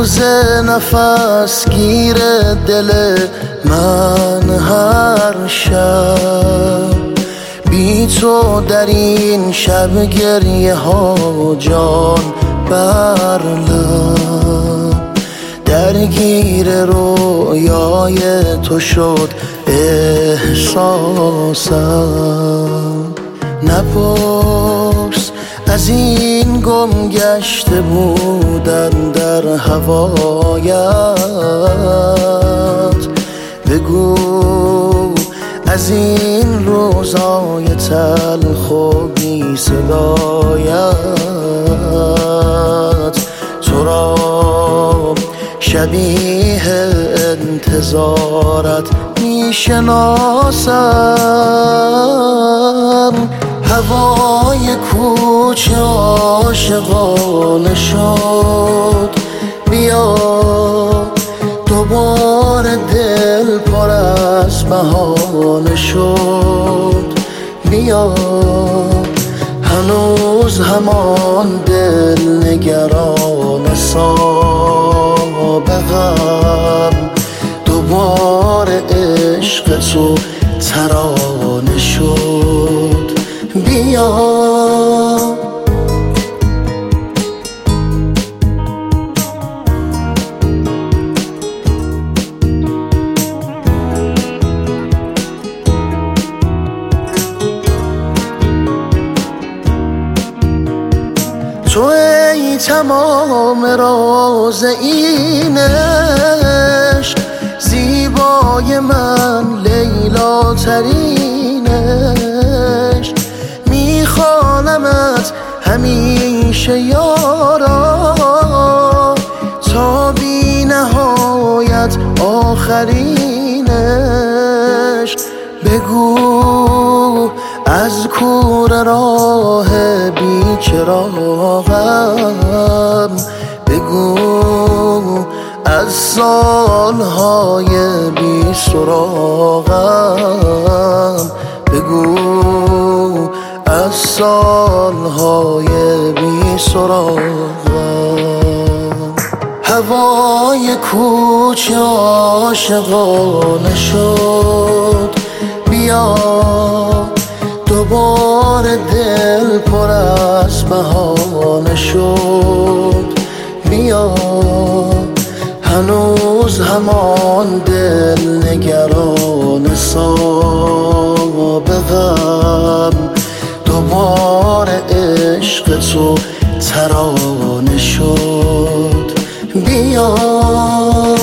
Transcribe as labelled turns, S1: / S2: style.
S1: روز نفس گیر دل من هر شب، بی تو در این شب گریه ها جان بر لب، درگیر رویای تو شد احساسم. نپرس از این گم گشته بودن در هوایت، بگو از این روزای تلخ و بی صدایت، تو را شبیه انتظارت می شناسم. هوای کوچه عاشقانه شد، بیا دوباره دل پر از بهانه شد، بیا هنوز همان دل نگران سابقم، دوباره عشق تو ترانه شد، بیا. تو ای تمام راز این عشق، زیبای من لیلا ترینش، میخوانمت همیشه یارا تا بی نهایت آخرینش. بگو از کوره راه بی چراغم، بگو از سالهای بی سراغم، بگو از سالهای بی سراغم. هوای کوچه عاشقانه شد، بیا دوباره دل پر از بهانه شد، بیا هنوز همان دل نگران سابقم، دوباره عشق تو ترانه شد، بیا.